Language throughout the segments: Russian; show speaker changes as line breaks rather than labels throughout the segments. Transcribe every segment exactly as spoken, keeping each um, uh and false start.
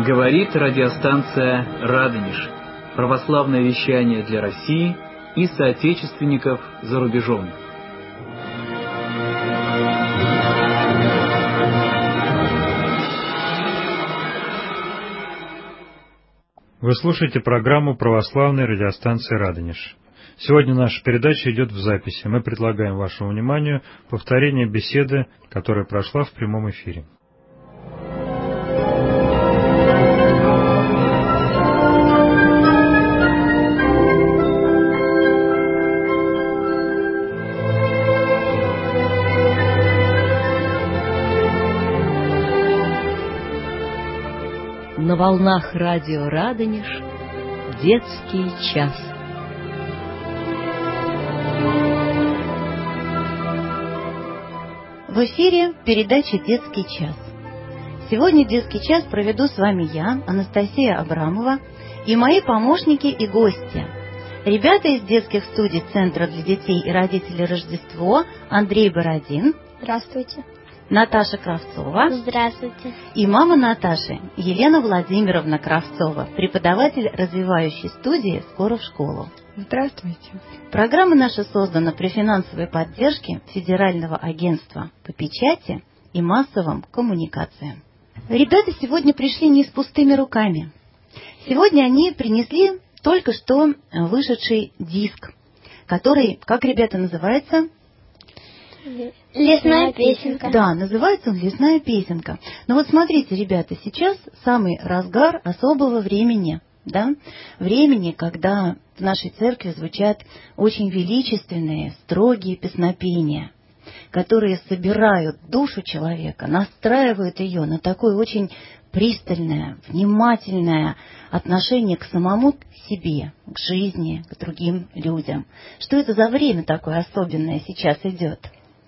Говорит радиостанция «Радонеж». Православное вещание для России и соотечественников за рубежом.
Вы слушаете программу православной радиостанции «Радонеж». Сегодня наша передача идет в записи. Мы предлагаем вашему вниманию повторение беседы, которая прошла в прямом эфире.
На волнах радио «Радонеж» детский час.
В эфире передача «Детский час». Сегодня детский час проведу с вами я, Анастасия Абрамова, и мои помощники и гости. Ребята из детских студий Центра для детей и родителей Рождество, Андрей Бородин.
Здравствуйте.
Наташа Кравцова.
Здравствуйте.
И мама Наташи, Елена Владимировна Кравцова, преподаватель развивающей студии «Скоро в школу».
Здравствуйте.
Программа наша создана при финансовой поддержке Федерального агентства по печати и массовым коммуникациям. Ребята сегодня пришли не с пустыми руками. Сегодня они принесли только что вышедший диск, который, как, ребята, называется?
Лесная песенка.
Да, называется он «Лесная песенка». Но вот смотрите, ребята, сейчас самый разгар особого времени, да, времени, когда в нашей церкви звучат очень величественные, строгие песнопения, которые собирают душу человека, настраивают ее на такое очень пристальное, внимательное отношение к самому себе, к жизни, к другим людям. Что это за время такое особенное сейчас идет?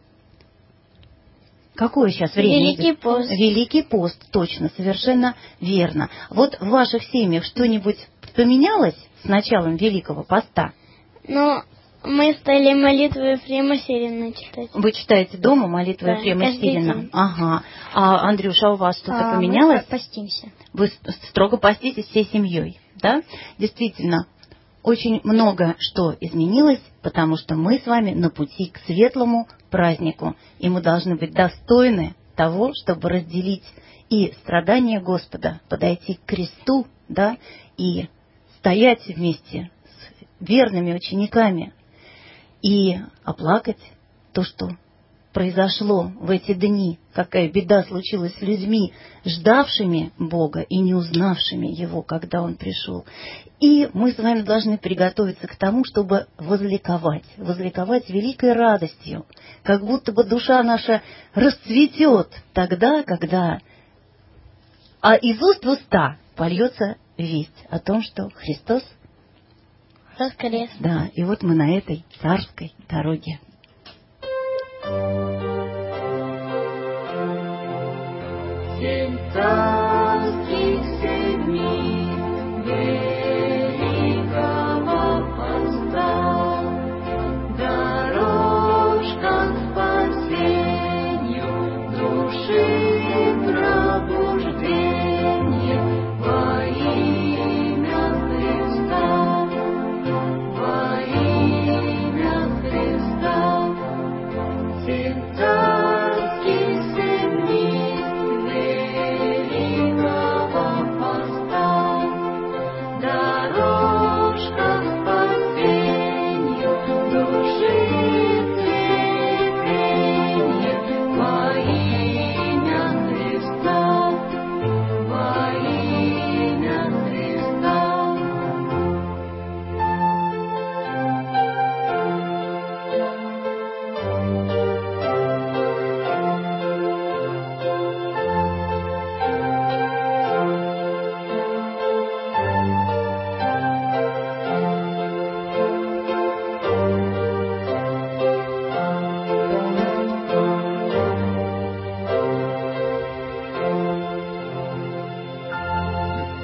Какое сейчас время?
Великий
идет?
пост.
Великий пост, точно, совершенно верно. Вот в ваших семьях что-нибудь поменялось с началом Великого поста?
Ну, мы стали молитву Ефрема Сирина читать.
Вы читаете дома молитву
Да,
Ефрема
каждый
Сирина?
день.
Ага. А, Андрюша, у вас что-то
А,
поменялось?
Мы постимся.
Вы строго поститесь всей семьей, да? Действительно, очень много что изменилось, потому что мы с вами на пути к светлому празднику, и мы должны быть достойны того, чтобы разделить и страдания Господа, подойти к кресту, да, и стоять вместе с верными учениками и оплакать то, что произошло в эти дни, какая беда случилась с людьми, ждавшими Бога и не узнавшими Его, когда Он пришел. И мы с вами должны приготовиться к тому, чтобы возликовать, возликовать великой радостью, как будто бы душа наша расцветет тогда, когда а из уст в уста польется весть о том, что Христос
воскрес.
Да, и вот мы на этой царской дороге.
Семь царских семей великого поста, дорожка к спасению души пробуждение во имя Христа, во имя Христа. Семь царских семей великого поста, дорожка к спасению души цветение во имя Христа, во имя Христа.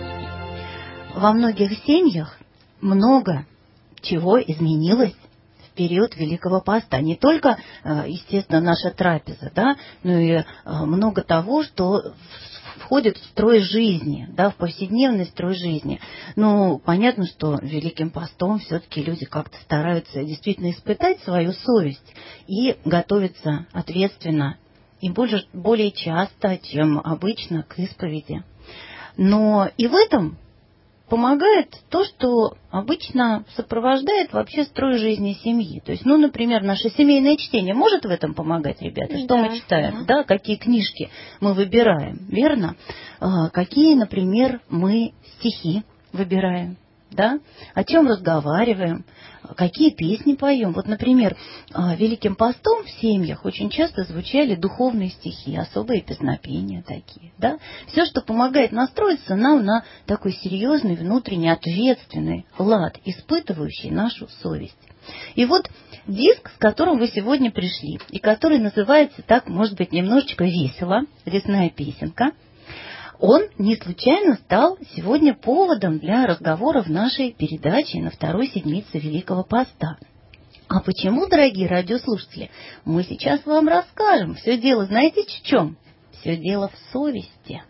Во многих семьях много чего изменилось в период Великого Поста. Не только, естественно, наша трапеза, да, но и много того, что входит в строй жизни, да, в повседневный строй жизни. Ну, понятно, что Великим Постом все-таки люди как-то стараются действительно испытать свою совесть и готовиться ответственно и больше, более часто, чем обычно, к исповеди. Но и в этом помогает то, что обычно сопровождает вообще строй жизни семьи. То есть, ну, например, наше семейное чтение может в этом помогать, ребята? Что
да,
мы читаем?
да.
Да, какие книжки мы выбираем, верно? А, какие, например, мы стихи выбираем, да? О чем разговариваем? Какие песни поем? Вот, например, Великим Постом в семьях очень часто звучали духовные стихи, особые песнопения такие, да? Все, что помогает настроиться нам на такой серьезный, внутренний, ответственный лад, испытывающий нашу совесть. И вот диск, с которым вы сегодня пришли, и который называется так, может быть, немножечко весело, «Лесная песенка», он не случайно стал сегодня поводом для разговора в нашей передаче на второй седмице Великого Поста. А почему, дорогие радиослушатели, мы сейчас вам расскажем. Все дело, знаете, в чем? Все дело в совести.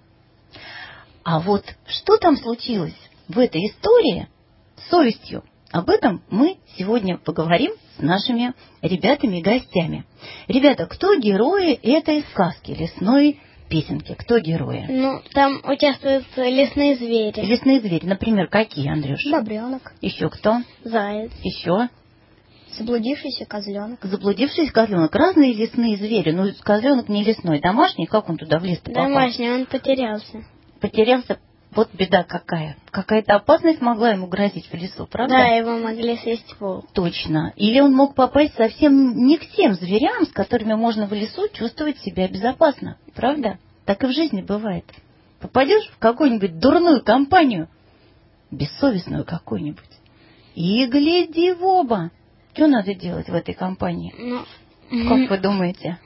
А вот что там случилось в этой истории с совестью? Об этом мы сегодня поговорим с нашими ребятами и гостями. Ребята, кто герои этой сказки «Лесной песенки»? Кто герои?
Ну, там участвуют лесные звери.
Лесные звери, например, какие, Андрюш?
Бобренок,
Еще кто?
заяц,
Еще?
заблудившийся козленок.
Заблудившийся козленок. Разные лесные звери. Ну, козленок не лесной, домашний. Как он туда в лес-то попал?
Домашний, он потерялся.
Потерялся. Вот беда какая. Какая-то опасность могла ему грозить в лесу, правда?
Да, его могли съесть волк.
Точно. Или он мог попасть совсем не к тем зверям, с которыми можно в лесу чувствовать себя безопасно. Правда? Так и в жизни бывает. Попадешь в какую-нибудь дурную компанию, бессовестную какую-нибудь, и гляди в оба. Что надо делать в этой компании?
Ну,
Как вы думаете?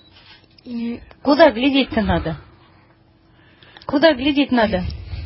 Куда глядеть-то надо? Куда глядеть надо?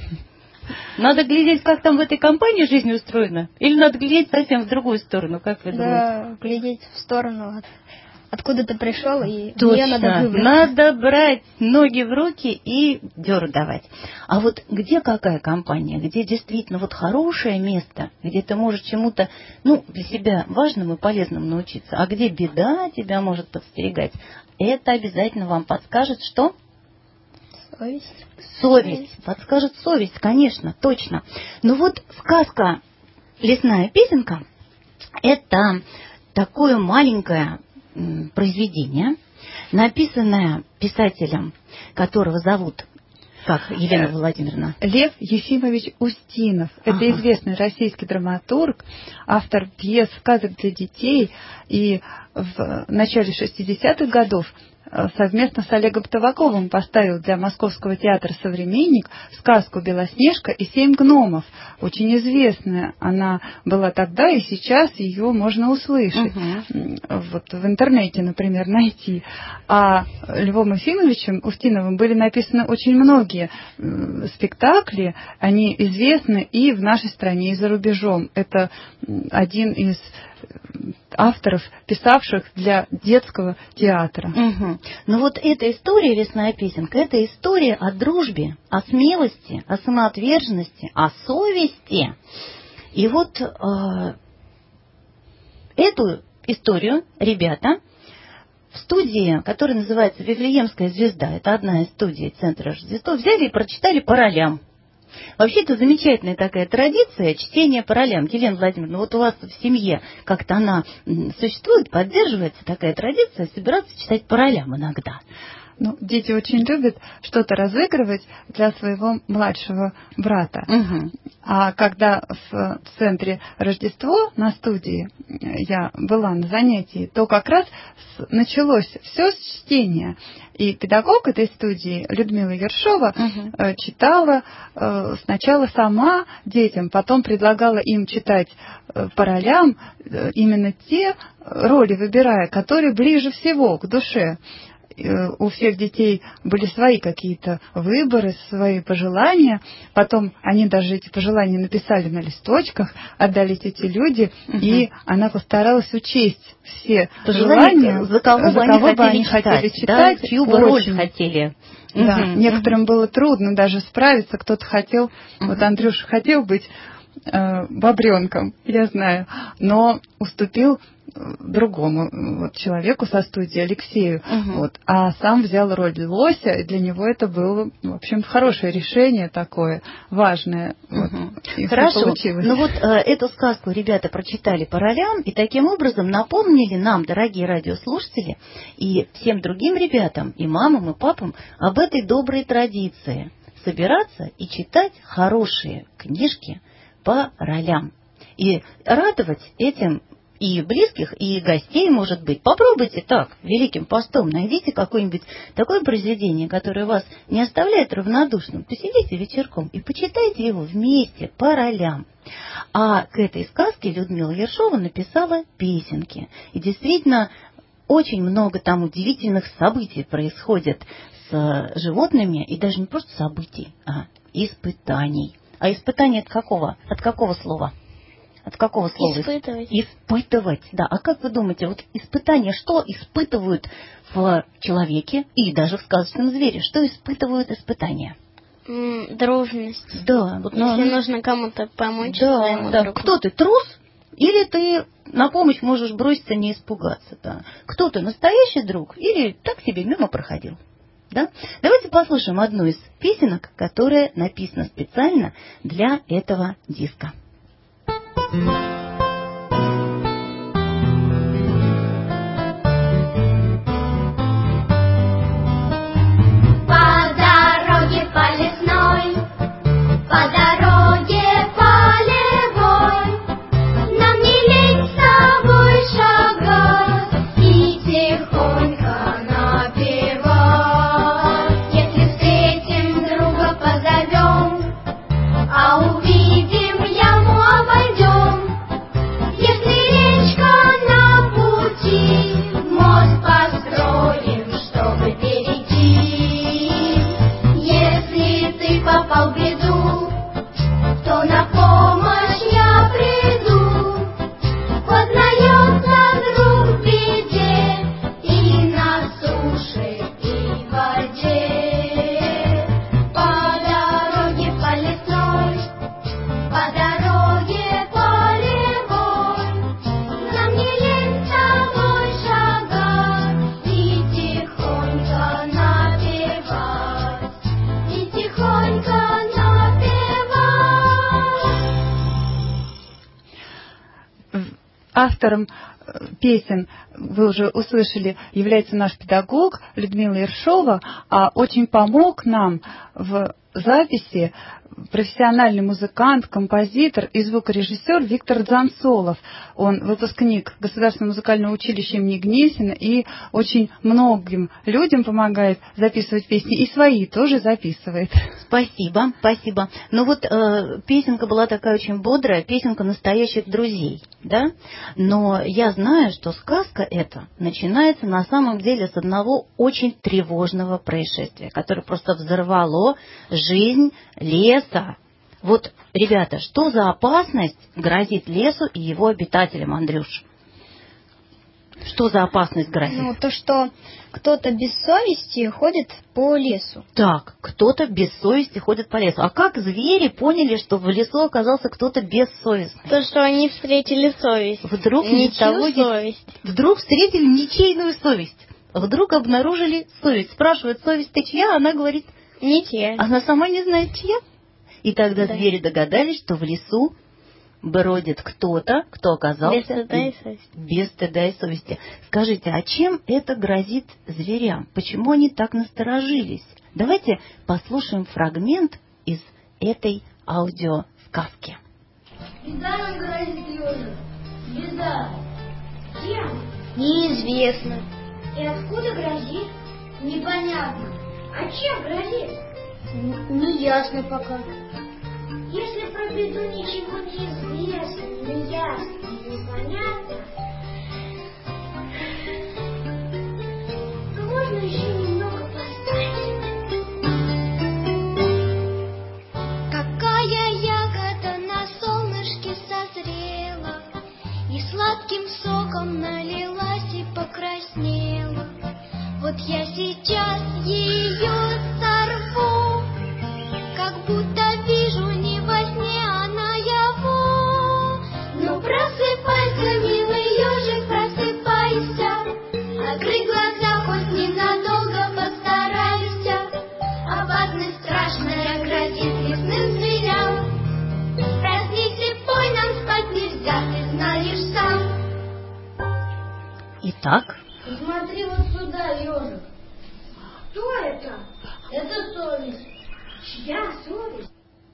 Надо глядеть, как там в этой компании жизнь устроена? Или надо глядеть совсем в другую сторону, как вы думаете?
Да, глядеть в сторону, от, откуда ты пришел, и
Точно.
где надо выбрать.
Надо брать ноги в руки и дёру давать. А вот где какая компания? Где действительно вот хорошее место, где ты можешь чему-то, ну, для себя важным и полезным научиться, а где беда тебя может подстерегать, это обязательно вам подскажет, что?
Совесть.
Совесть. Подскажет совесть, конечно, точно. Но вот сказка «Лесная песенка» — это такое маленькое м, произведение, написанное писателем, которого зовут, как, Елена Владимировна?
Лев Ефимович Устинов. Это
Ага.
известный российский драматург, автор пьес, сказок для детей. И в начале шестидесятых годов совместно с Олегом Табаковым поставил для Московского театра «Современник» сказку «Белоснежка и семь гномов». Очень известная она была тогда, и сейчас ее можно услышать.
Угу.
Вот в интернете, например, найти. А Львом Ефимовичем Устиновым были написаны очень многие спектакли. Они известны и в нашей стране, и за рубежом. Это один из авторов, писавших для детского театра.
Угу. Ну вот эта история «Лесная песенка» — это история о дружбе, о смелости, о самоотверженности, о совести. И вот э, эту историю ребята в студии, которая называется «Вифлеемская звезда», это одна из студий Центра Рождества, взяли и прочитали по ролям. Вообще, это замечательная такая традиция чтения по ролям. Елена Владимировна, вот у вас в семье как-то она существует, поддерживается такая традиция собираться читать по ролям иногда.
Ну, дети очень любят что-то разыгрывать для своего младшего брата.
Угу.
А когда в центре Рождество на студии я была на занятии, то как раз началось все с чтения. И педагог этой студии Людмила Ершова угу. читала сначала сама детям, потом предлагала им читать по ролям именно те роли, выбирая, которые ближе всего к душе. у всех детей были свои какие-то выборы, свои пожелания. Потом они даже эти пожелания написали на листочках, отдали тете Люде, угу. и она постаралась учесть все пожелания,
за кого,
за
бы,
кого
они
бы они хотели читать,
да? Чью бы роль хотели.
Да,
угу.
некоторым было трудно даже справиться, кто-то хотел, угу. вот Андрюша хотел быть э, бобренком, я знаю, но уступил другому вот, человеку со студии, Алексею, угу. вот, а сам взял роль лося, и для него это было, в общем, хорошее решение такое, важное.
Угу.
Вот,
хорошо, ну вот э, эту сказку ребята прочитали по ролям, и таким образом напомнили нам, дорогие радиослушатели, и всем другим ребятам, и мамам, и папам, об этой доброй традиции собираться и читать хорошие книжки по ролям. И радовать этим и близких, и гостей, может быть. Попробуйте так, Великим постом, найдите какое-нибудь такое произведение, которое вас не оставляет равнодушным. Посидите вечерком и почитайте его вместе, по ролям. А к этой сказке Людмила Ершова написала песенки. И действительно, очень много там удивительных событий происходит с животными, и даже не просто событий, а испытаний. А испытание от какого? От какого слова? От какого слова?
Испытывать.
Испытывать, да. А как вы думаете, вот испытания что испытывают в человеке и даже в сказочном звере? Что испытывают испытания?
М, дружность.
Да. Вот,
Если
ну,
нужно кому-то помочь.
Да, да.
Другу.
Кто ты, трус? Или ты на помощь можешь броситься, не испугаться? Да? Кто ты, настоящий друг? Или так себе мимо проходил? Да? Давайте послушаем одну из песенок, которая написана специально для этого диска. Автором песен, вы уже услышали, является наш педагог Людмила Ершова, а очень помог нам в записи профессиональный музыкант, композитор и звукорежиссер Виктор Дзансолов. Он выпускник Государственного музыкального училища имени Гнесина и очень многим людям помогает записывать песни, и свои тоже записывает.
Спасибо, спасибо. Ну вот э, песенка была такая очень бодрая, песенка настоящих друзей, да? Но я знаю, что сказка эта начинается на самом деле с одного очень тревожного происшествия, которое просто взорвало жизнь леса. Вот, ребята, что за опасность грозит лесу и его обитателям, Андрюш? Что за опасность грозит?
Ну, то, что кто-то без совести ходит по лесу.
Так, кто-то без совести ходит по лесу. А как звери поняли, что в лесу оказался кто-то бессовестный?
То, что они встретили совесть.
Вдруг
ничью совесть.
Вдруг встретили ничейную совесть. Вдруг обнаружили совесть. Спрашивают, совесть ты чья? Она говорит,
не те.
Она сама не знает, чья. И тогда
да.
звери догадались, что в лесу бродит кто-то, кто оказался
без стыда и совести.
Без стыда и совести. Скажите, а чем это грозит зверям? Почему они так насторожились? Давайте послушаем фрагмент из этой аудиосказки.
Беда нам грозит, ежик. Беда. Чем?
Неизвестно.
И откуда грозит? Непонятно. А чем грозит?
Неясно пока.
Если про беду ничего не известно, не ясно, непонятно, то можно еще немного поставить. Какая ягода на солнышке созрела, и сладким соком налилась и покраснела. Вот я сейчас ее сорву, как будто вижу не во сне, а наяву. Ну просыпайся, милый ежик, просыпайся, открой глаза, хоть ненадолго постарайся. Опасность страшная грозит лесным зверям. Проснись и пой, нам спать нельзя, ты знаешь сам.
Итак,
Смотри вот сюда, ежик. Кто это? Это совесть. Чья совесть?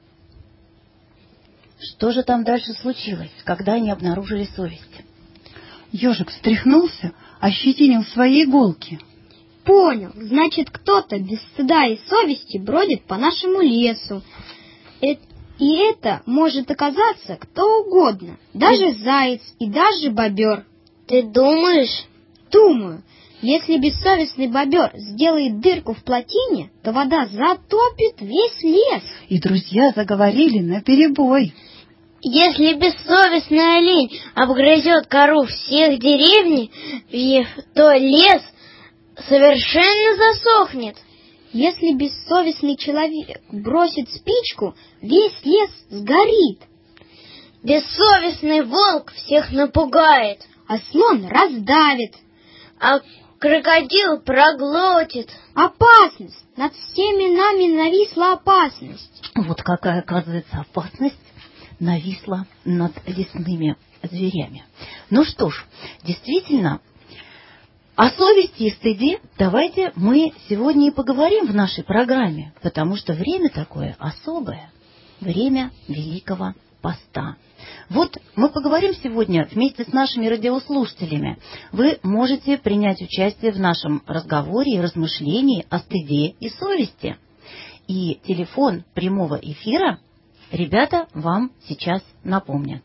что же там дальше случилось, когда они обнаружили совесть?
Ежик встряхнулся, ощетинил свои иголки.
Понял. Значит, кто-то без стыда и совести бродит по нашему лесу. Э- И это может оказаться кто угодно. Даже заяц и даже бобер. Ты думаешь? Думаю. Если бессовестный бобер сделает дырку в плотине, то вода затопит весь лес.
И друзья заговорили наперебой.
Если бессовестный олень обгрызет кору всех деревни, то лес совершенно засохнет. Если бессовестный человек бросит спичку, весь лес сгорит. Бессовестный волк всех напугает, а слон раздавит, а крокодил проглотит. Опасность! Над всеми нами нависла опасность.
Вот какая, оказывается, опасность нависла над лесными зверями. Ну что ж, действительно, о совести и стыде давайте мы сегодня и поговорим в нашей программе, потому что время такое особое, время Великого Поста. Вот мы поговорим сегодня вместе с нашими радиослушателями. Вы можете принять участие в нашем разговоре и размышлении о стыде и совести. И телефон прямого эфира ребята вам сейчас напомнят.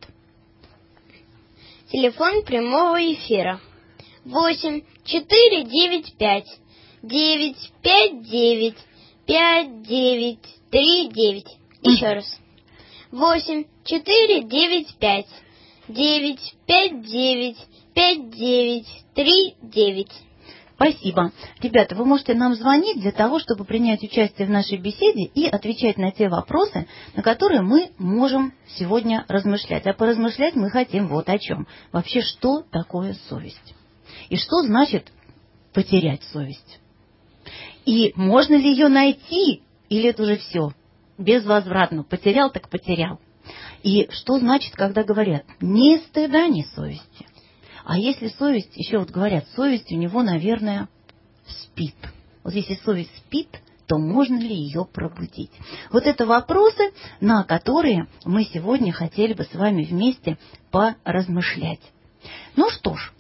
Телефон прямого эфира восемь четыре девять пять девять пять девять пять девять три девять. Еще раз. восемь четыре девять пять девять пять девять пять девять три девять.
Спасибо. Ребята, вы можете нам звонить для того, чтобы принять участие в нашей беседе и отвечать на те вопросы, на которые мы можем сегодня размышлять. А поразмышлять мы хотим вот о чем. Вообще, что такое совесть? И что значит потерять совесть? И можно ли ее найти, или это уже все? Безвозвратно. Потерял, так потерял. И что значит, когда говорят ни стыда, ни совести? А если совесть, еще вот говорят, совесть у него, наверное, спит. Вот если совесть спит, то можно ли ее пробудить? Вот это вопросы, на которые мы сегодня хотели бы с вами вместе поразмышлять. Ну что ж,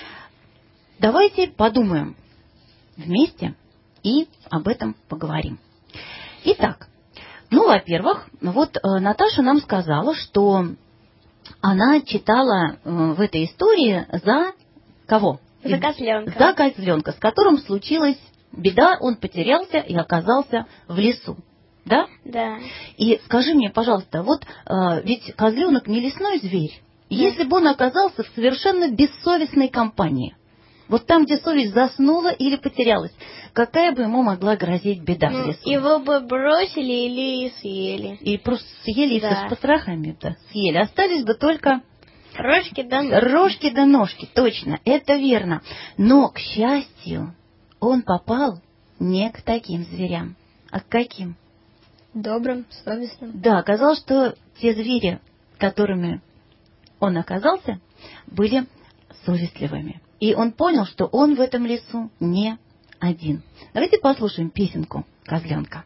давайте подумаем вместе и об этом поговорим. Итак, ну, во-первых, вот э, Наташа нам сказала, что она читала э, в этой истории за кого?
За козленка.
За козленка, с которым случилась беда, он потерялся и оказался в лесу. Да?
Да.
И скажи мне, пожалуйста, вот э, ведь козленок не лесной зверь.
Да.
Если бы он оказался в совершенно бессовестной компании, вот там, где совесть заснула или потерялась, какая бы ему могла грозить беда
Ну,
в лесу?
его бы бросили или съели.
И просто съели и
Да.
все с потрохами, да, съели. Остались бы только
Рожки да ножки.
рожки да ножки, точно, это верно. Но, к счастью, он попал не к таким зверям, а к каким?
Добрым, совестным.
Да, оказалось, что те звери, которыми он оказался, были совестливыми. И он понял, что он в этом лесу не один. Давайте послушаем песенку «Козленка».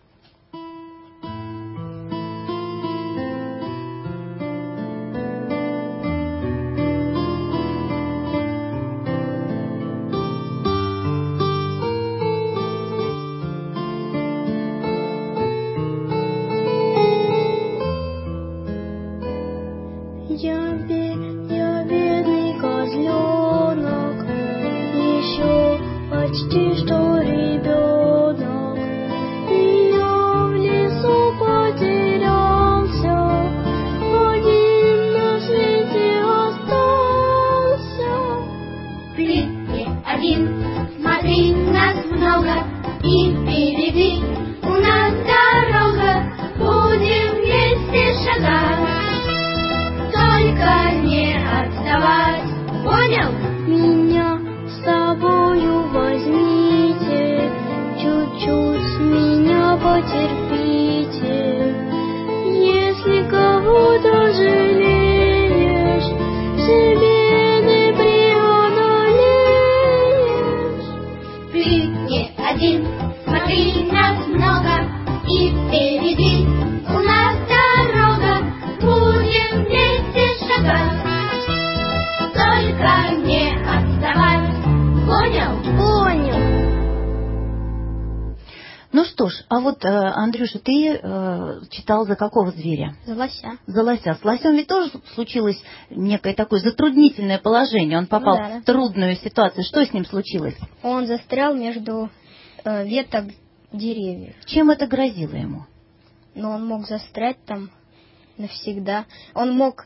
Я, бе- я бедный козленок, еще почти что
нас много, и впереди у нас дорога, будем вместе шагать. Только не отставать, понял? Меня с собою возьмите, чуть-чуть с меня потерпите. Если кого-то жалеешь, себе не преодолеешь. Ты не один, смотри, нас много, и впереди у нас дорога, будем вместе шагать. Только не отставать, понял? Понял.
Ну что ж, а вот, э, Андрюша, ты э, читал за какого зверя?
За лося.
За лося. С лосем ведь тоже случилось некое такое затруднительное положение. Он попал
Ну да,
в трудную ситуацию. Что с ним случилось?
Он застрял между э, веток деревьев.
Чем это грозило ему?
Но он мог застрять там навсегда. Он мог,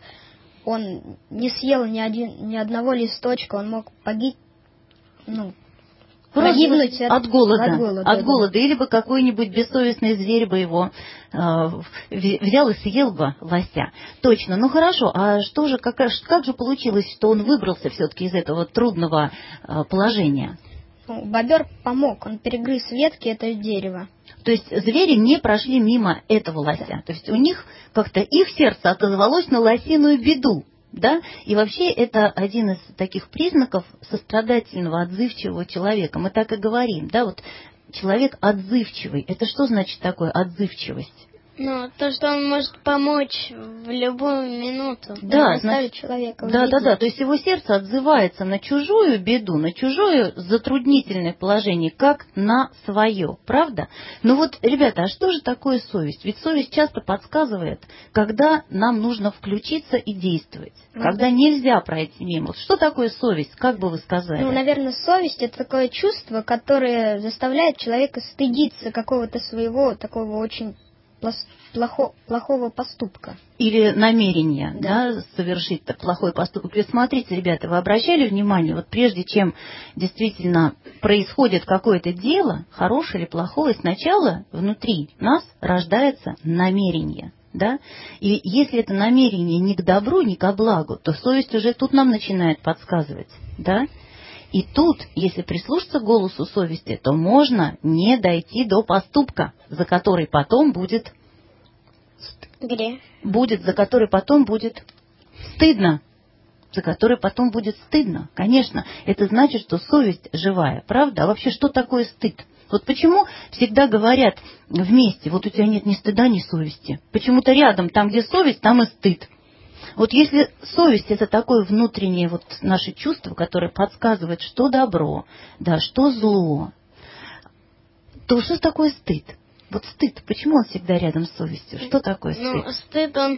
он не съел ни, один, ни одного листочка, он мог погиб, ну, погибнуть от,
от голода.
От голода,
от
да.
голода. Или бы какой-нибудь бессовестный зверь бы его э, взял и съел бы лося. Точно. Ну хорошо, а что же, как, как же получилось, что он выбрался все-таки из этого трудного э, положения?
Ну, бобер помог, он перегрыз ветки этого дерева.
То есть звери не прошли мимо этого лося. То есть у них как-то их сердце отозвалось на лосиную беду. Да? И вообще это один из таких признаков сострадательного, отзывчивого человека. Мы так и говорим, да, вот человек отзывчивый. Это что значит такое отзывчивость?
Ну, то, что он может помочь в любую минуту.
Да,
заставить человека.
Да, да, да. То есть его сердце отзывается на чужую беду, на чужое затруднительное положение, как на свое. Правда? Ну вот, ребята, а что же такое совесть? Ведь совесть часто подсказывает, когда нам нужно включиться и действовать.
Ну,
когда
да.
нельзя пройти мимо. Вот что такое совесть? Как бы вы сказали?
Ну, наверное, совесть — это такое чувство, которое заставляет человека стыдиться какого-то своего такого очень плохо, плохого поступка.
Или намерения,
да.
Да, совершить плохой поступок. Ведь смотрите, ребята, вы обращали внимание, вот прежде чем действительно происходит какое-то дело, хорошее или плохое, сначала внутри нас рождается намерение. Да? И если это намерение не к добру, не ко благу, то совесть уже тут нам начинает подсказывать. Да? И тут, если прислушаться к голосу совести, то можно не дойти до поступка, за который потом будет...
Грех.
Будет, за который потом будет стыдно. За который потом будет стыдно. Конечно, это значит, что совесть живая. Правда? А вообще, что такое стыд? Вот почему всегда говорят вместе, вот у тебя нет ни стыда, ни совести. Почему-то рядом, там, где совесть, там и стыд. Вот если совесть — это такое внутреннее вот наше чувство, которое подсказывает, что добро, да, что зло, то что такое стыд? Вот стыд, почему он всегда рядом с совестью? Что такое стыд?
Ну, стыд, он...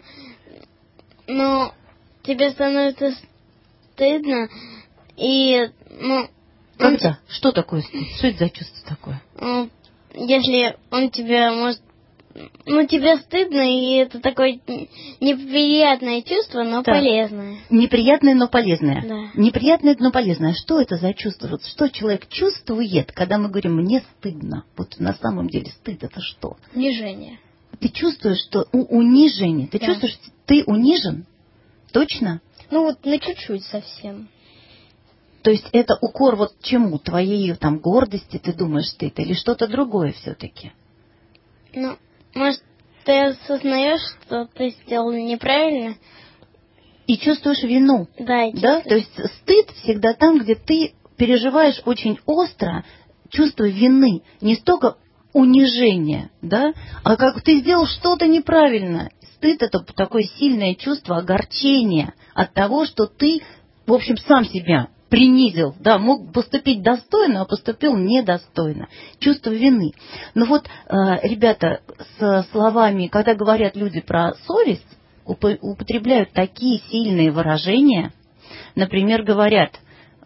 Ну, тебе становится стыдно, и... ну.
Когда?
Он...
Что такое стыд? Что это за чувство такое?
Ну, если он тебя может... Ну, тебе стыдно, и это такое неприятное чувство, но
так.
полезное.
Неприятное, но полезное.
Да.
Неприятное, но полезное. Что это за чувство? Вот что человек чувствует, когда мы говорим «мне стыдно»? Вот на самом деле стыд — это что?
Унижение.
Ты чувствуешь, что у унижение. Ты
да.
чувствуешь, что ты унижен? Точно?
Ну, вот на чуть-чуть совсем.
То есть это укор вот чему? Твоей там гордости, ты думаешь, стыд? Или что-то другое все-таки?
Ну... Может, ты осознаешь, что ты сделал неправильно?
И чувствуешь вину.
Да,
да? То есть стыд всегда там, где ты переживаешь очень остро чувство вины. Не столько унижения, да? А как ты сделал что-то неправильно. Стыд — это такое сильное чувство огорчения от того, что ты, в общем, сам себя принизил, да, мог поступить достойно, а поступил недостойно. Чувство вины. Но вот, ребята, с словами, когда говорят люди про совесть, употребляют такие сильные выражения. Например, говорят,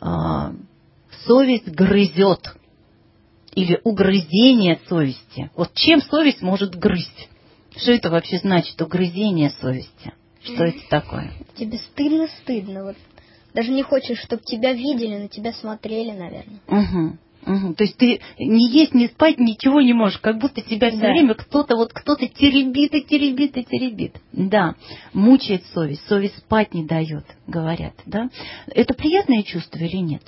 совесть грызет. Или угрызение совести. Вот чем совесть может грызть? Что это вообще значит, угрызение совести? Что это такое?
Тебе стыдно-стыдно, вот. Даже не хочешь, чтобы тебя видели, на тебя смотрели, наверное.
Угу. Угу. То есть ты не есть, не спать, ничего не можешь, как будто тебя все
Да.
время кто-то вот кто-то теребит и теребит и теребит. Да, мучает совесть, совесть спать не дает, говорят, да? Это приятное чувство или нет?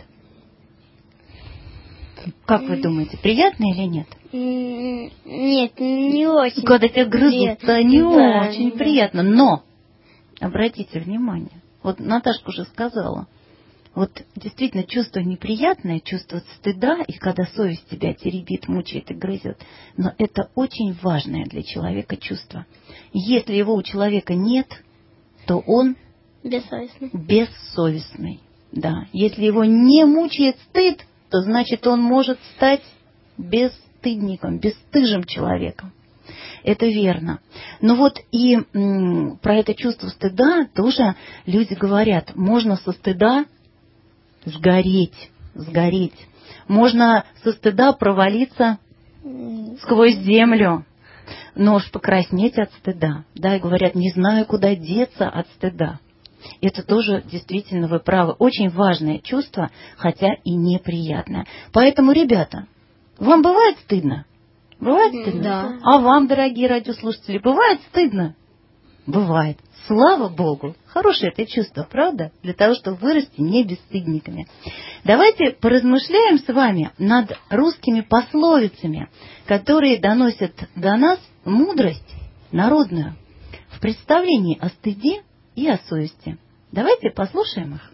Как вы думаете, приятное или нет?
М, Нет, не очень.
Когда тебя грызут,
приятно.
то не
Да,
очень
да.
приятно. Но, обратите внимание, вот Наташка уже сказала, вот действительно чувство неприятное, чувство стыда, и когда совесть тебя теребит, мучает и грызет, но это очень важное для человека чувство. Если его у человека нет, то он
Бессовестно.
бессовестный. Да. Если его не мучает стыд, то значит он может стать бесстыдником, бесстыжим человеком. Это верно. Но вот и м, про это чувство стыда тоже люди говорят, можно со стыда сгореть, сгореть. Можно со стыда провалиться сквозь землю, но уж покраснеть от стыда. Да, и говорят, не знаю, куда деться от стыда. Это тоже действительно, вы правы, очень важное чувство, хотя и неприятное. Поэтому, ребята, вам бывает стыдно? Бывает стыдно?
Да.
А вам, дорогие радиослушатели, бывает стыдно? Бывает. Слава Богу. Хорошее это чувство, правда? Для того, чтобы вырасти не бесстыдниками. Давайте поразмышляем с вами над русскими пословицами, которые доносят до нас мудрость народную в представлении о стыде и о совести. Давайте послушаем их.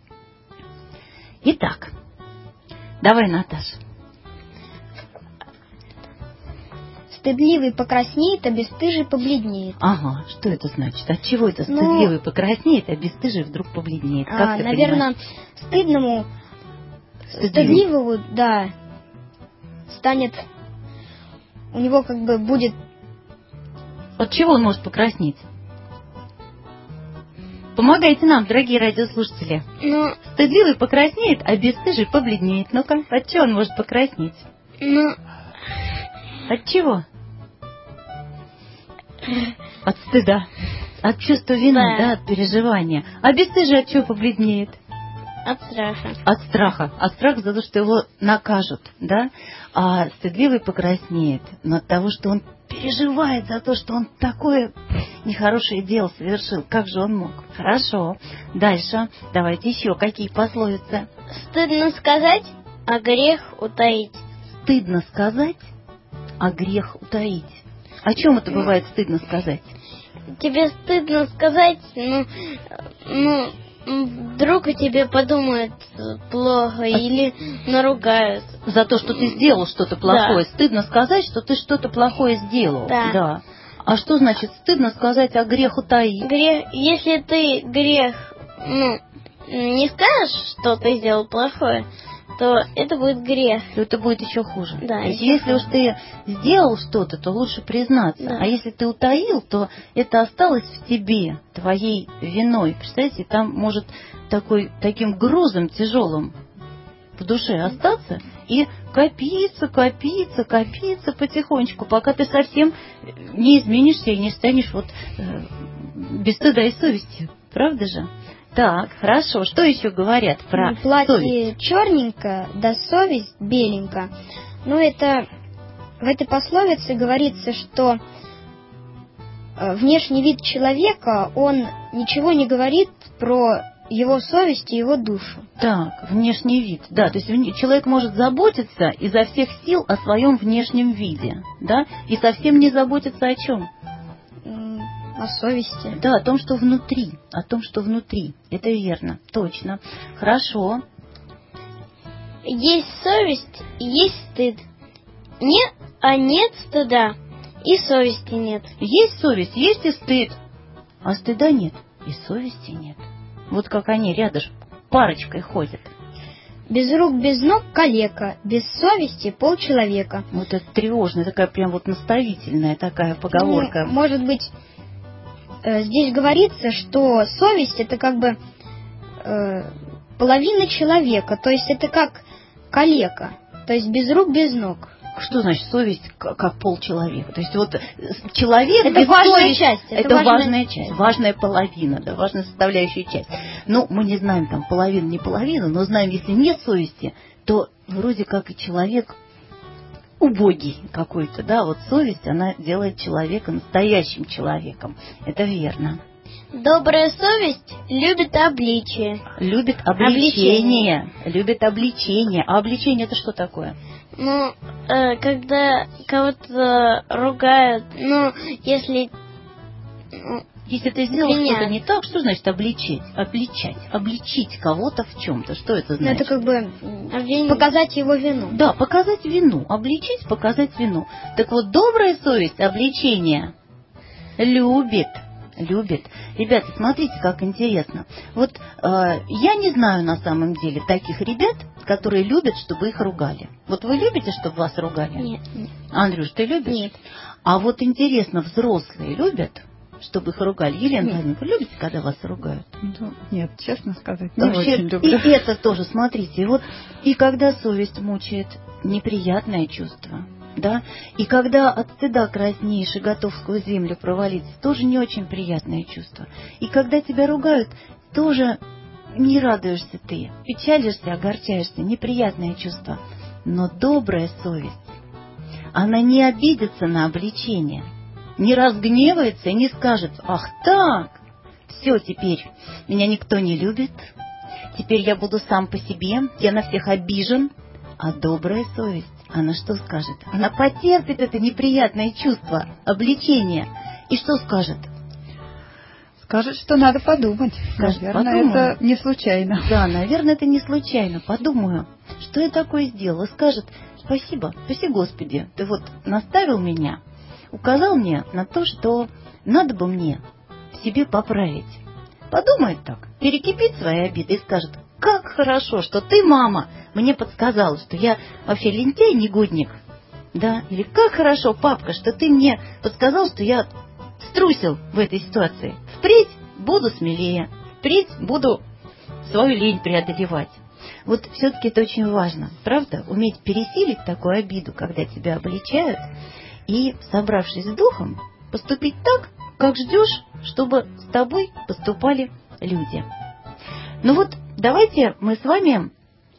Итак, давай, Наташа.
Стыдливый покраснеет, а бесстыжий побледнеет.
Ага, что это значит? От чего это
Ну,
стыдливый покраснеет, а бесстыжий вдруг побледнеет? Как
А,
ты
наверное, стыдному,
Стыдливый.
стыдливому, да, станет, у него как бы будет,
понимаешь? От чего он может покраснеть? Помогайте нам, дорогие радиослушатели.
Ну,
Стыдливый покраснеет, а бесстыжий побледнеет. Ну-ка, от чего он может покраснеть?
ну,
От чего? От стыда. От чувства вины,
Да.
да, от переживания. А бесстыжий от чего побледнеет?
от страха.
От страха. От страха за то, что его накажут, да? А стыдливый покраснеет, но от того, что он переживает за то, что он такое нехорошее дело совершил. Как же он мог? Хорошо. Дальше. Давайте еще какие пословицы.
Стыдно сказать, а грех утаить.
Стыдно сказать, а грех утаить. О чем это бывает стыдно сказать?
Тебе стыдно сказать, ну, ну, м, вдруг о тебе подумают плохо или наругают.
За то, что ты сделал что-то плохое.
Да.
Стыдно сказать, что ты что-то плохое сделал.
Да.
А что значит стыдно сказать, а грех утаить?
Грех, если ты грех, ну, не скажешь, что ты сделал плохое, то это будет грех.
То это будет еще хуже.
Да,
То есть,
еще
если уж ты сделал что-то, то лучше признаться.
Да.
А если ты утаил, то это осталось в тебе, твоей виной. Представляете, там может такой, таким грузом тяжелым в душе остаться и копиться, копиться, копиться потихонечку, пока ты совсем не изменишься и не станешь вот э, без стыда и совести. Правда же? Так, хорошо. Что еще говорят про
платье
совесть?
черненько, да совесть беленько. Ну, это в этой пословице говорится, что э, внешний вид человека, он ничего не говорит про его совесть и его душу.
Так, внешний вид, да, то есть вне- человек может заботиться изо всех сил о своем внешнем виде, да, и совсем не заботиться о чем?
М, О совести.
Да, о том, что внутри, о том, что внутри, это верно, точно, хорошо,
Есть совесть, есть стыд. Не, а нет стыда, и совести нет.
есть совесть, есть и стыд, а стыда нет, и совести нет, вот как они рядышком парочкой ходят.
Без рук, без ног калека, без совести полчеловека.
Вот это тревожная, такая прям вот наставительная такая поговорка.
Ну, может быть, э, здесь говорится, что совесть это как бы э, половина человека, то есть это как калека, то есть без рук, без ног.
что значит совесть как, как полчеловека? То есть вот человек
это
без
важная
совести,
часть.
Это,
это
важная,
важная
часть, важная половина, да, важная составляющая часть. Ну, мы не знаем там половину, не половину, но знаем, если нет совести, то вроде как и человек убогий какой-то, да, вот совесть, она делает человека настоящим человеком. Это верно.
Добрая совесть любит обличие.
Любит обличение. Любит обличение. А обличение это что такое?
Ну, э, когда кого-то ругают, ну, если... ну,
Если ты сделал
Меня.
что-то не так, что значит обличить? Обличать. Обличить кого-то в чем-то. Что это
Ну,
значит?
это как бы
обвинить.
показать его вину.
Да, показать вину. Обличить, показать вину. Так вот, добрая совесть обличение любит. Любит. Ребята, смотрите, как интересно. Вот э, я не знаю на самом деле таких ребят, которые любят, чтобы их ругали. Вот вы любите, чтобы вас ругали?
Нет, нет.
Андрюш, ты любишь?
Нет.
А вот интересно, взрослые любят, чтобы их ругали? Елена
Нет.
Владимировна, вы любите, когда вас ругают?
Ну, нет, честно сказать, не
Вообще,
очень люблю.
и это тоже, смотрите, вот и когда совесть мучает, неприятное чувство, да, и когда от стыда краснеешь и готов сквозь землю провалиться, тоже не очень приятное чувство. И когда тебя ругают, тоже не радуешься ты, печалишься, огорчаешься, неприятное чувство. Но добрая совесть, она не обидится на обличение, не разгневается и не скажет: ах так, все, теперь меня никто не любит, теперь я буду сам по себе, я на всех обижен. А добрая совесть, она что скажет? Она потерпит это неприятное чувство, обличение. И что скажет?
Скажет, что надо подумать.
Скажет,
Наверное,
подумаю.
это не случайно.
Да, наверное, это не случайно. Подумаю, что я такое сделала. Скажет: спасибо, спаси Господи, ты вот наставил меня, указал мне на то, что надо бы мне в себе поправить. Подумает так, перекипит свои обиды и скажет: как хорошо, что ты, мама, мне подсказала, что я вообще лентяй, негодник. Да? Или как хорошо, папка, что ты мне подсказал, что я струсил в этой ситуации. Впредь буду смелее, впредь буду свою лень преодолевать. Вот все-таки это очень важно, правда? Уметь пересилить такую обиду, когда тебя обличают, и, собравшись с духом, поступить так, как ждешь, чтобы с тобой поступали люди. Ну вот, давайте мы с вами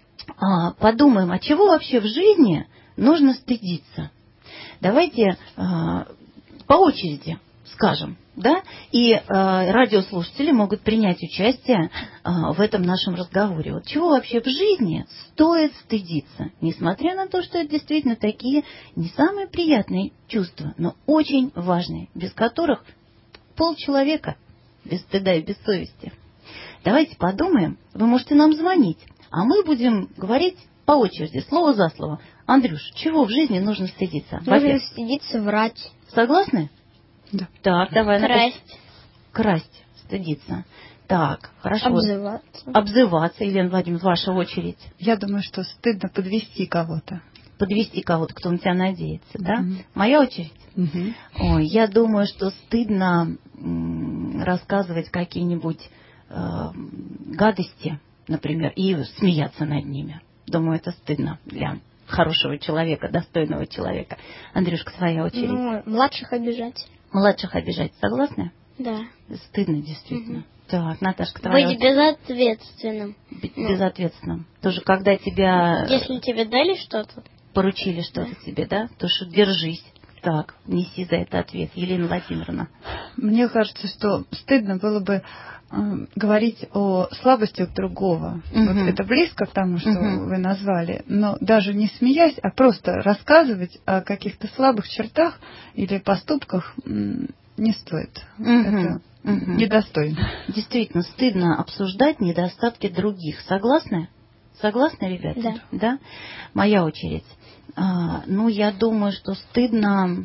а, подумаем, а чего вообще в жизни нужно стыдиться. Давайте а, по очереди скажем, да, и а, радиослушатели могут принять участие а, в этом нашем разговоре. Вот чего вообще в жизни стоит стыдиться, несмотря на то, что это действительно такие не самые приятные чувства, но очень важные, без которых полчеловека без стыда и без совести. Давайте подумаем, вы можете нам звонить, а мы будем говорить по очереди, слово за слово. Андрюш, чего в жизни нужно стыдиться?
Нужно стыдиться врать.
Согласны?
Да.
Так, давай.
Красть.
Красть, стыдиться. Так, хорошо.
Обзываться.
Обзываться, Елена Владимировна, ваша очередь.
Я думаю, что стыдно подвести кого-то.
Подвести кого-то, кто на тебя надеется, да?
Мгм.
Моя очередь?
Мгм.
Ой, я думаю, что стыдно м, рассказывать какие-нибудь э, гадости, например, и смеяться над ними. Думаю, это стыдно для хорошего человека, достойного человека. Андрюшка, своя очередь.
Ну, младших обижать.
Младших обижать, согласны?
Да.
Стыдно, действительно. Так, Наташка, твоя
Быть безответственным.
Быть безответственным. Тоже когда тебя
Если тебе дали что-то,
поручили что-то тебе, да, то что держись. Так, неси за это ответ. Елена Владимировна.
Мне кажется, что стыдно было бы э, говорить о слабостях другого.
Мгм.
Вот это близко к тому, что
Мгм.
вы назвали, но даже не смеясь, а просто рассказывать о каких-то слабых чертах или поступках м, не стоит.
Мгм.
Это
Мгм.
недостойно.
Действительно, стыдно обсуждать недостатки других. Согласны? Согласны, ребята?
Да.
Да? Моя очередь. А, ну, я думаю, что стыдно,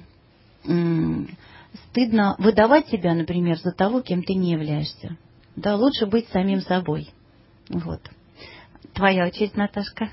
м, стыдно выдавать себя, например, за того, кем ты не являешься. Да, лучше быть самим собой. Вот. Твоя очередь, Наташка.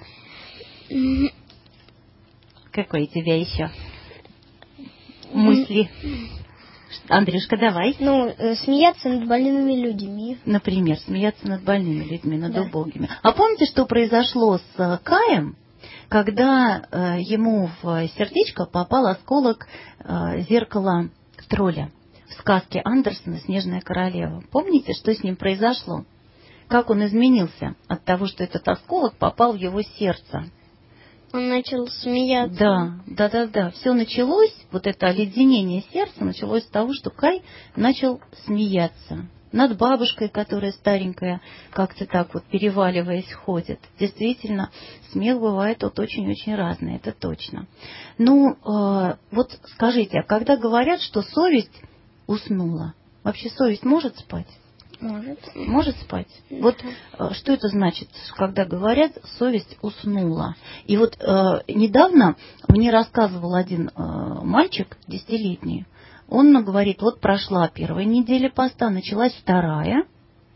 Какой у тебя еще мысли? Андрюшка, давай.
Ну, э, смеяться над больными людьми.
Например, смеяться над больными людьми, над
Да.
убогими. А помните, что произошло с э, Каем, когда э, ему в сердечко попал осколок э, зеркала тролля в сказке Андерсена «Снежная королева». Помните, что с ним произошло? Как он изменился от того, что этот осколок попал в его сердце?
Он начал смеяться.
Да, да, да, да. Все началось, вот это оледенение сердца началось с того, что Кай начал смеяться над бабушкой, которая старенькая, как-то так вот переваливаясь ходит. Действительно, смех бывает вот очень-очень разный, это точно. Ну, э, вот скажите, а когда говорят, что совесть уснула, вообще совесть может спать?
Может.
Может спать. Вот э, что это значит, когда говорят, совесть уснула. И вот э, недавно мне рассказывал один э, мальчик, десятилетний, он говорит, вот прошла первая неделя поста, началась вторая,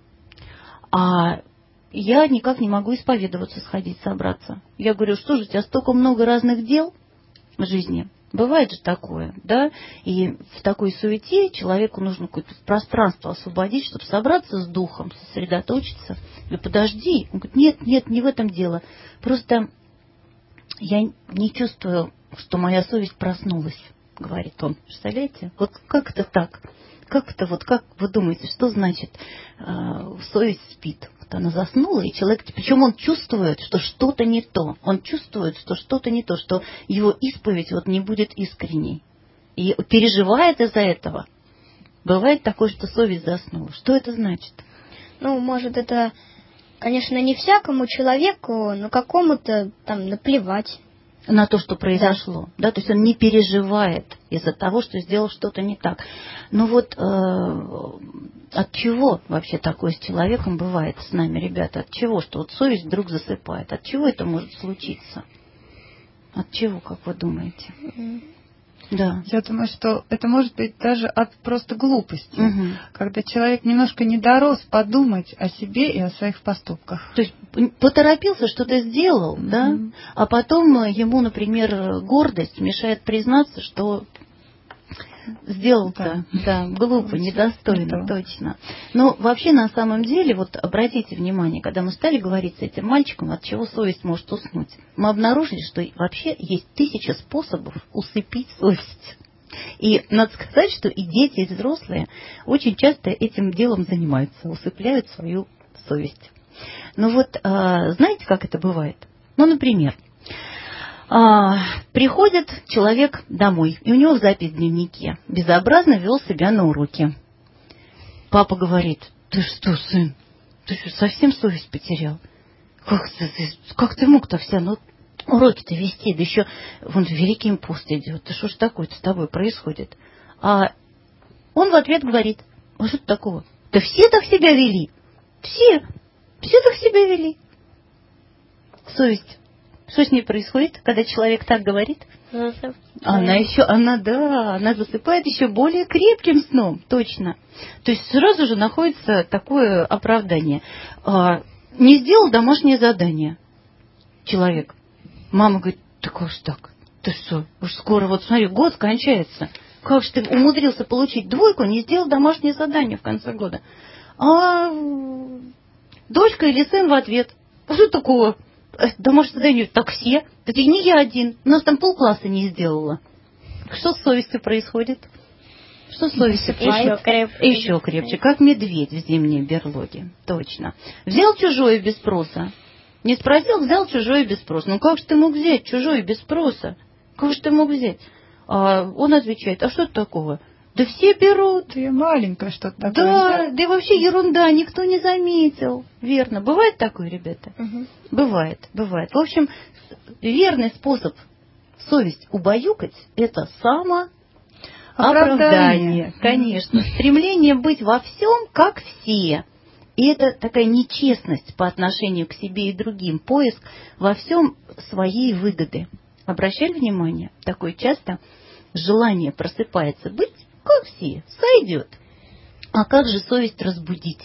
а я никак не могу исповедоваться, сходить, собраться. Я говорю, что же, у тебя столько много разных дел в жизни? Бывает же такое, да? И в такой суете человеку нужно какое-то пространство освободить, чтобы собраться с духом, сосредоточиться. Я говорю, подожди. Он говорит, нет, нет, не в этом дело. Просто я не чувствую, что моя совесть проснулась, говорит он. Представляете? Вот как это так? Как это вот, как вы думаете, что значит э, совесть спит? Вот она заснула, и человек, причем он чувствует, что что-то не то. Он чувствует, что что-то не то, что его исповедь вот не будет искренней. И переживает из-за этого. Бывает такое, что совесть заснула. Что это значит?
Ну, может, это, конечно, не всякому человеку, но какому-то там наплевать.
На то, что произошло. Да. Да, то есть он не переживает из-за того, что сделал что-то не так. Но вот э, от чего вообще такое с человеком бывает с нами, ребята? От чего? Что вот совесть вдруг засыпает? От чего это может случиться? От чего, как вы думаете? Да.
Я думаю, что это может быть даже от просто глупости,
угу.
когда человек немножко не дорос подумать о себе и о своих поступках.
То есть поторопился, что-то сделал, mm-hmm. да, а потом ему, например, гордость мешает признаться, что сделал-то, да, да, глупо, недостойно, точно. Но вообще на самом деле, вот обратите внимание, когда мы стали говорить с этим мальчиком, от чего совесть может уснуть, мы обнаружили, что вообще есть тысяча способов усыпить совесть. И надо сказать, что и дети, и взрослые очень часто этим делом занимаются, усыпляют свою совесть. Ну вот, знаете, как это бывает? Ну, например, А, приходит человек домой, и у него запись в дневнике. Безобразно вел себя на уроке. Папа говорит, ты что, сын, ты что, совсем совесть потерял? Как ты, ты, как ты мог-то все ну, уроки-то вести? Да еще вон Великий пост идет. Да что ж такое-то с тобой происходит? А он в ответ говорит, а что такого? Да все так себя вели. Все. Все так себя вели. Совесть. Что с ней происходит, когда человек так говорит?
Засыпает.
Она еще, она, да, она засыпает еще более крепким сном, точно. То есть сразу же находится такое оправдание. А, не сделал домашнее задание человек. Мама говорит, да как же так? Ты что, уж скоро, вот смотри, год кончается. Как же ты умудрился получить двойку, не сделал домашнее задание в конце года? А дочка или сын в ответ, а что такого? Домашнее задание, так все. Так и не я один. У нас там полкласса не сделала. Что с совестью происходит? Что с совестью происходит?
Еще крепче.
Еще крепче. Как медведь в зимней берлоге. Точно. Взял чужое без спроса. Не спросил, взял чужое без спроса. Ну как же ты мог взять чужое без спроса? Как же ты мог взять? А он отвечает, а что это такого? Да все берут.
Ты маленькая что-то такое.
Да, да и вообще ерунда, никто не заметил. Верно. Бывает такое, ребята?
Угу.
Бывает, бывает. В общем, верный способ совесть убаюкать – это самооправдание. Конечно. Стремление быть во всем, как все. И это такая нечестность по отношению к себе и другим. Поиск во всем своей выгоды. Обращали внимание? Такое часто желание просыпается быть как все, сойдет. А как же совесть разбудить?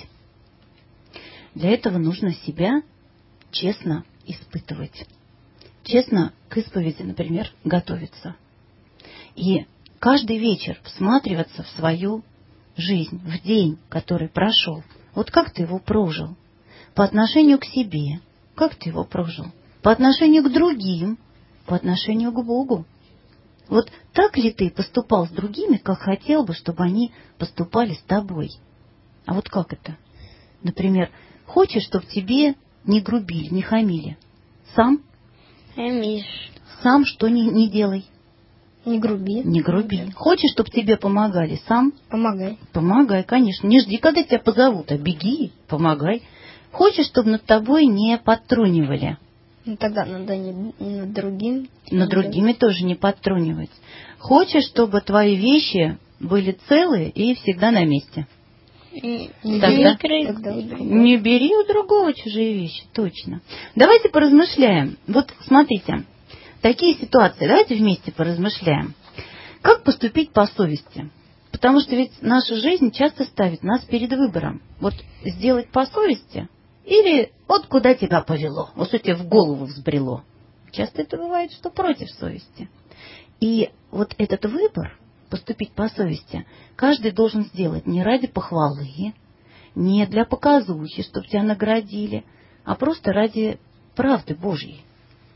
Для этого нужно себя честно испытывать. Честно к исповеди, например, готовиться. И каждый вечер всматриваться в свою жизнь, в день, который прошел. Вот как ты его прожил? По отношению к себе. Как ты его прожил? по отношению к другим, по отношению к Богу. Вот так ли ты поступал с другими, как хотел бы, чтобы они поступали с тобой? А вот как это? Например, хочешь, чтобы тебе не грубили, не хамили? Сам?
Хамишь.
Сам что не, не делай?
Не груби.
Не груби. Хочешь, чтобы тебе помогали? Сам?
Помогай.
Помогай, конечно. Не жди, когда тебя позовут, а беги, помогай. Хочешь, чтобы над тобой не подтрунивали?
Ну, тогда надо не, не над другим.
Над другими тоже не подтрунивать. Хочешь, чтобы твои вещи были целые и всегда на месте?
Не,
Тогда-
кры-
Тогда у другого.
Не бери у другого чужие вещи, точно. Давайте поразмышляем. Вот смотрите, такие ситуации, давайте вместе поразмышляем. Как поступить по совести? Потому что ведь наша жизнь часто ставит нас перед выбором. Вот сделать по совести или вот куда тебя повело, вот что тебе в голову взбрело. Часто это бывает, что против совести. И вот этот выбор, поступить по совести, каждый должен сделать не ради похвалы, не для показухи, чтобы тебя наградили, а просто ради правды Божьей,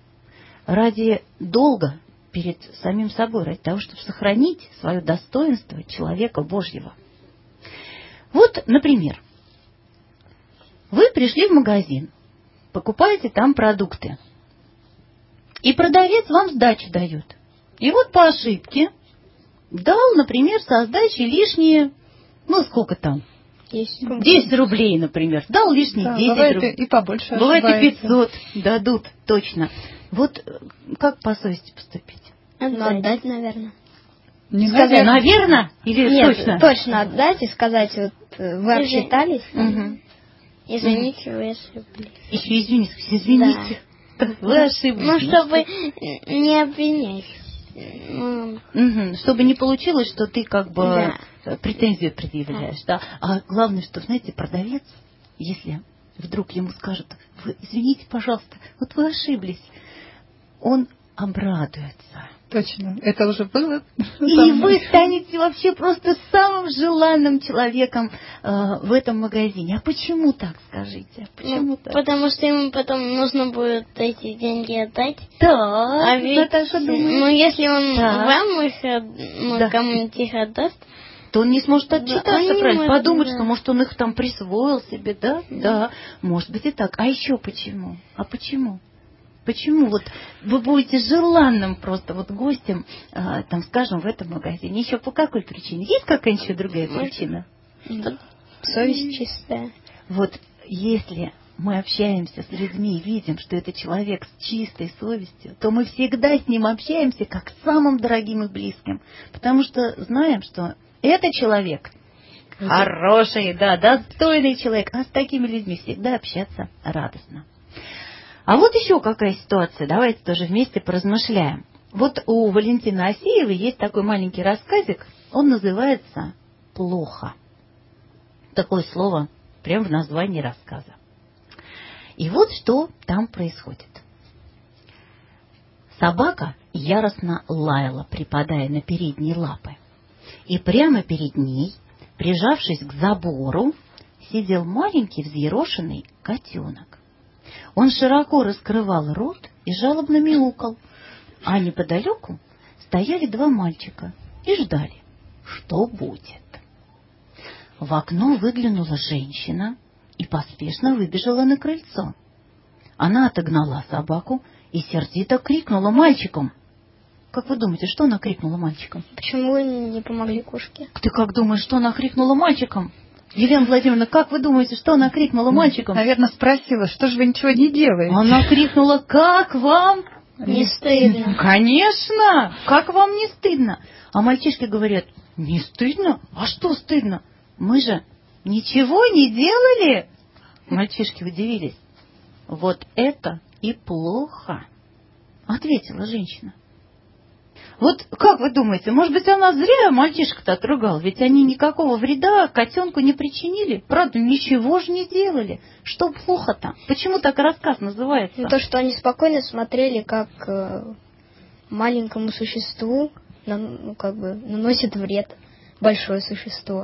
ради долга перед самим собой, ради того, чтобы сохранить свое достоинство человека Божьего. Вот, например, вы пришли в магазин, покупаете там продукты, и продавец вам сдачу дает. И вот по ошибке дал, например, со сдачи лишние, ну сколько там? десять рублей, например. Дал лишние
Да,
десять
бывает
рублей.
и побольше
Бывает и
ошибается.
пятьсот дадут, точно. Вот э, как по совести поступить?
Ну, отдать, наверное.
Не
Сказать,
наверное.
Наверное или
Нет,
точно?
точно отдать и сказать, вот э, вы
Извини.
обсчитались.
Мгм.
Извините, вы ошиблись.
Еще извините, извините. Вы ошиблись.
Ну, чтобы не обвинять. Ну,
Мгм. Чтобы не получилось, что ты как бы
Да.
э, претензию предъявляешь, да. А главное, что, знаете, продавец, если вдруг ему скажут, вы извините, пожалуйста, вот вы ошиблись, он обрадуется.
Точно. Это уже было.
И вы станете вообще просто самым желанным человеком э, в этом магазине. А почему так, скажите? Почему
ну,
так?
потому что ему потом нужно будет эти деньги отдать.
Да,
А ведь,
Наташа думает.
ну, если он
Да.
вам их, от- ну,
Да.
кому-нибудь их отдаст,
то он не сможет
Да,
отчитаться,
он не
правильно?
может,
Подумать,
да.
что, может, он их там присвоил себе, да? Да, может быть и так. А еще почему? А почему? Почему вот вы будете желанным просто вот гостем, а, там, скажем, в этом магазине? Еще по какой причине? Есть какая-нибудь еще другая
Может.
причина?
Совесть чистая.
Вот если мы общаемся с людьми и видим, что это человек с чистой совестью, то мы всегда с ним общаемся как с самым дорогим и близким. Потому что знаем, что это человек хороший, да, достойный человек. А с такими людьми всегда общаться радостно. А вот еще какая ситуация. Давайте тоже вместе поразмышляем. Вот у Валентины Асеевой есть такой маленький рассказик. Он называется «Плохо». Такое слово прямо в названии рассказа. И вот что там происходит. Собака яростно лаяла, припадая на передние лапы. И прямо перед ней, прижавшись к забору, сидел маленький взъерошенный котенок. Он широко раскрывал рот и жалобно мяукал, а неподалеку стояли два мальчика и ждали, что будет. В окно выглянула женщина и поспешно выбежала на крыльцо. Она отогнала собаку и сердито крикнула мальчикам. Как вы думаете, что она крикнула мальчикам?
Почему вы не помогли кошке?
Ты как думаешь, что она крикнула мальчикам? Елена Владимировна, как вы думаете, что она крикнула мальчикам?
Наверное, спросила, что же вы ничего не делаете?
Она крикнула, как вам?
Не стыдно.
Конечно! Как вам не стыдно? А мальчишки говорят, не стыдно? А что стыдно? Мы же ничего не делали. Мальчишки удивились. Вот это и плохо, ответила женщина. Вот как вы думаете, может быть, она зря мальчишек-то отругала? Ведь они никакого вреда котенку не причинили. Правда, ничего же не делали. Что плохо-то? Почему так рассказ называется?
Ну, то, что они спокойно смотрели, как э, маленькому существу нам, ну, как бы наносит вред большое существо.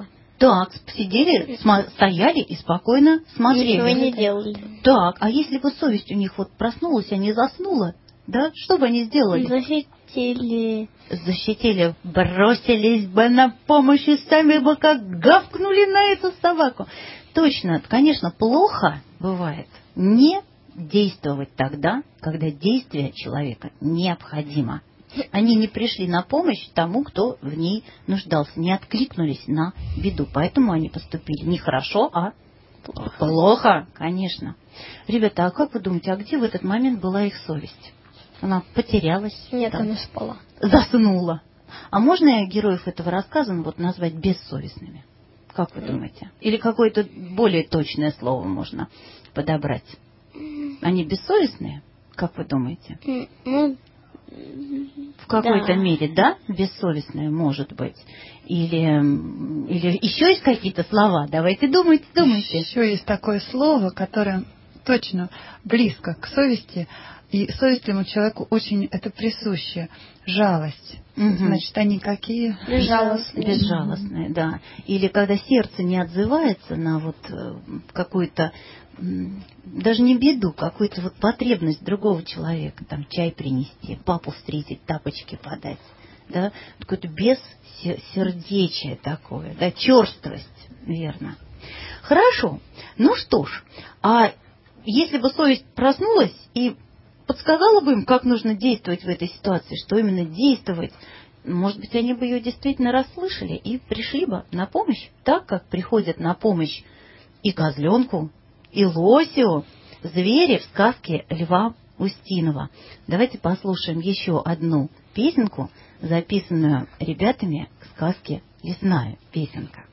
Так, сидели, смо- стояли и спокойно смотрели.
Ничего не делали.
Так, а если бы совесть у них вот проснулась, а не заснула, да, что бы они сделали?
Защитили.
Защитили, бросились бы на помощь и сами бы как гавкнули на эту собаку. Точно, конечно, плохо бывает не действовать тогда, когда действие человека необходимо. Они не пришли на помощь тому, кто в ней нуждался, не откликнулись на беду. Поэтому они поступили не хорошо, а плохо. Плохо, конечно. Ребята, а как вы думаете, а где в этот момент была их совесть? Она потерялась?
Нет,
там,
она спала.
заснула. А можно героев этого рассказа вот назвать бессовестными? Как вы думаете? Или какое-то более точное слово можно подобрать? Они бессовестные? Как вы думаете?
Ну,
в какой-то
да.
мере, да, бессовестные, может быть. Или, или еще есть какие-то слова? Давайте думайте, думайте.
Еще есть такое слово, которое точно близко к совести, и совестливому человеку очень это присуще. Жалость.
Угу.
Значит, они какие?
Безжалостные.
Безжалостные, да. Или когда сердце не отзывается на вот какую-то, даже не беду, какую-то вот потребность другого человека, там чай принести, папу встретить, тапочки подать, да, какое-то бессердечие такое, да, черствость, верно. Хорошо. Ну что ж, а если бы совесть проснулась и подсказала бы им, как нужно действовать в этой ситуации, что именно действовать, может быть, они бы ее действительно расслышали и пришли бы на помощь, так как приходят на помощь и козленку, и лосю, звери в сказке Льва Устинова. Давайте послушаем еще одну песенку, записанную ребятами к сказке «Лесная песенка».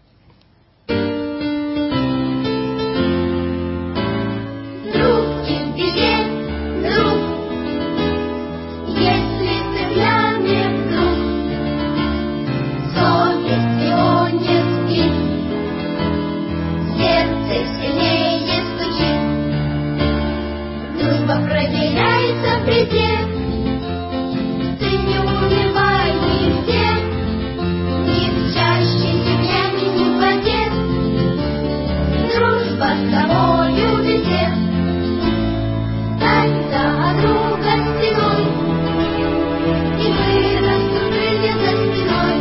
Проверяется предел, ты не унывай нигде, ни в чаще землями, ни в воде. Дружба с тобою везде, стань за друга стеной, и вырастут крылья за спиной.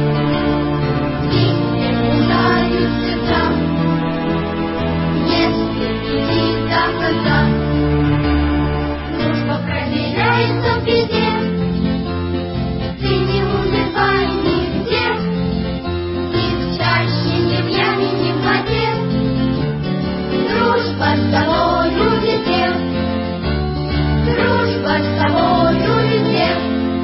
Вместе пужают сердца, если идти до конца. Проверяется везде, ты не унывай нигде, ни в чаще землями, ни в воде. Дружба с тобою везде, дружба с тобою везде.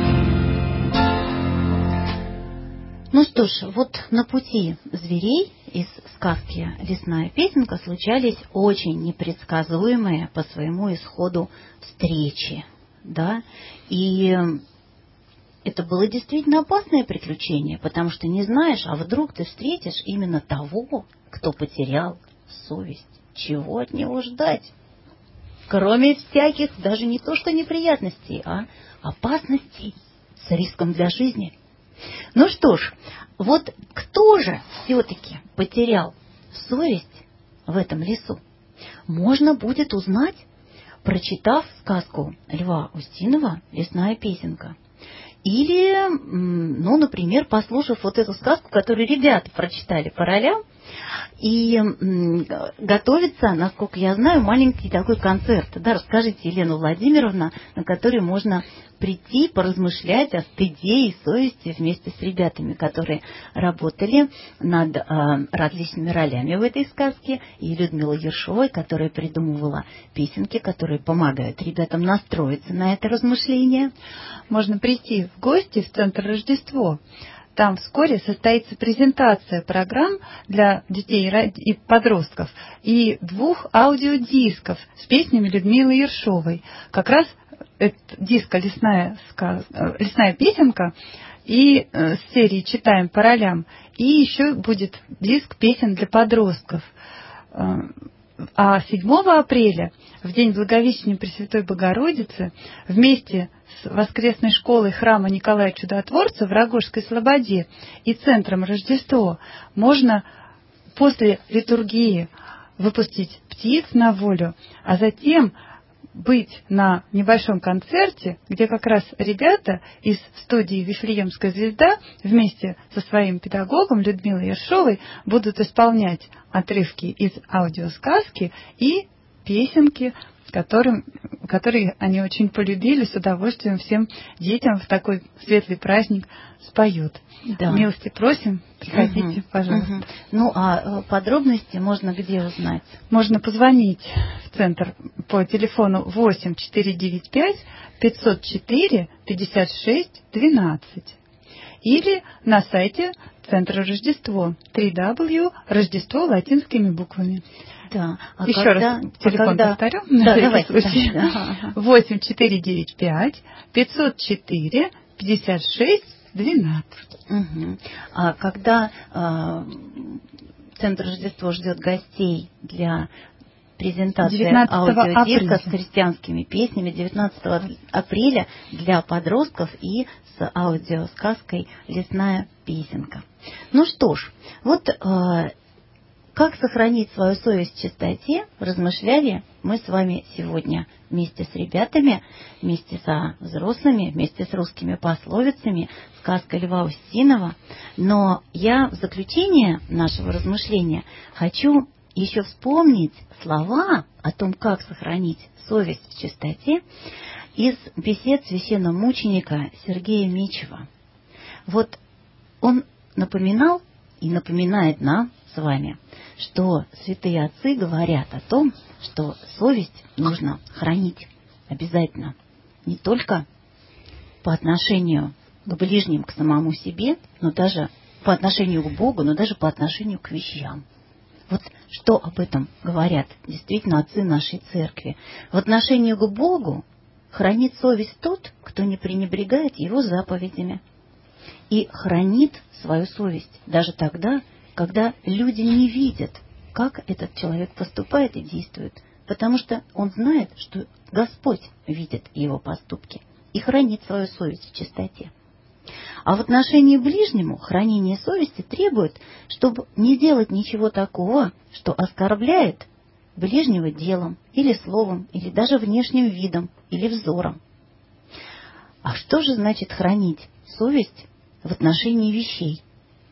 Ну что ж, вот на пути зверей из сказки «Лесная песенка» случались очень непредсказуемые по своему исходу встречи. Да, и это было действительно опасное приключение, потому что не знаешь, а вдруг ты встретишь именно того, кто потерял совесть. Чего от него ждать? Кроме всяких, даже не то что неприятностей, а опасностей с риском для жизни. Ну что ж, вот кто же все-таки потерял совесть в этом лесу? Можно будет узнать, прочитав сказку Льва Устинова «Лесная песенка». Или, ну, например, послушав вот эту сказку, которую ребята прочитали по ролям, и готовится, насколько я знаю, маленький такой концерт. Да, расскажите, Елена Владимировна, на который можно прийти, поразмышлять о стыде и совести вместе с ребятами, которые работали над э, различными ролями в этой сказке, и Людмилой Ершовой, которая придумывала песенки, которые помогают ребятам настроиться на это размышление.
Можно прийти в гости в Центр Рождество. Там вскоре состоится презентация программ для детей и подростков и двух аудиодисков с песнями Людмилы Ершовой. Как раз этот диск «Лесная, сказ... «Лесная песенка» и э, с серии «Читаем по ролям». И еще будет диск песен для подростков. А седьмого апреля, в день Благовещения Пресвятой Богородицы, вместе с воскресной школой храма Николая Чудотворца в Рогожской Слободе и Центром Рождество можно после литургии выпустить птиц на волю, а затем быть на небольшом концерте, где как раз ребята из студии «Вифлеемская звезда» вместе со своим педагогом Людмилой Ершовой будут исполнять отрывки из аудиосказки и песенки, которым, которые они очень полюбили, с удовольствием всем детям в такой светлый праздник споют.
Да.
Милости просим, приходите,
Угу,
пожалуйста.
угу. Ну, а подробности можно где узнать?
Можно позвонить в центр по телефону восемь четыре девять пять пятьсот четыре пятьдесят шесть двенадцать или на сайте Центра Рождество дабл ю дабл ю дабл ю точка Рождество латинскими буквами.
Да. А
Еще
когда,
раз телефон
а когда...
повторю.
Да, давайте.
Да. восемь четыре девять пять пятьсот четыре пятьдесят шесть двенадцать.
Угу. А когда э, Центр Рождество ждет гостей для презентации аудиодиска с христианскими песнями девятнадцатого апреля для подростков и с аудиосказкой «Лесная песенка». Ну что ж, вот э, как сохранить свою совесть в чистоте, размышляли мы с вами сегодня вместе с ребятами, вместе со взрослыми, вместе с русскими пословицами, сказкой Льва Устинова. Но я в заключение нашего размышления хочу еще вспомнить слова о том, как сохранить совесть в чистоте, из бесед священного мученика Сергея Мичева. Вот он напоминал и напоминает нам с вами, что святые отцы говорят о том, что совесть нужно хранить обязательно. Не только по отношению к ближним, к самому себе, но даже по отношению к Богу, но даже по отношению к вещам. Вот что об этом говорят действительно отцы нашей церкви. В отношении к Богу хранит совесть тот, кто не пренебрегает его заповедями. И хранит свою совесть даже тогда, когда люди не видят, как этот человек поступает и действует. Потому что он знает, что Господь видит его поступки и хранит свою совесть в чистоте. А в отношении к ближнему хранение совести требует, чтобы не делать ничего такого, что оскорбляет ближнего делом или словом, или даже внешним видом или взором. А что же значит хранить совесть в отношении вещей?